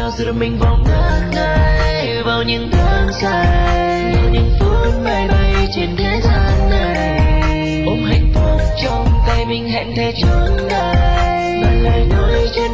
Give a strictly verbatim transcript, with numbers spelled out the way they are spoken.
nào giữa mình vòng ngất ngây vào những tháng say, vào những phút bay bay trên thế gian này, ôm hạnh phúc trong tay mình hẹn thề chốn đây, và lời nói trên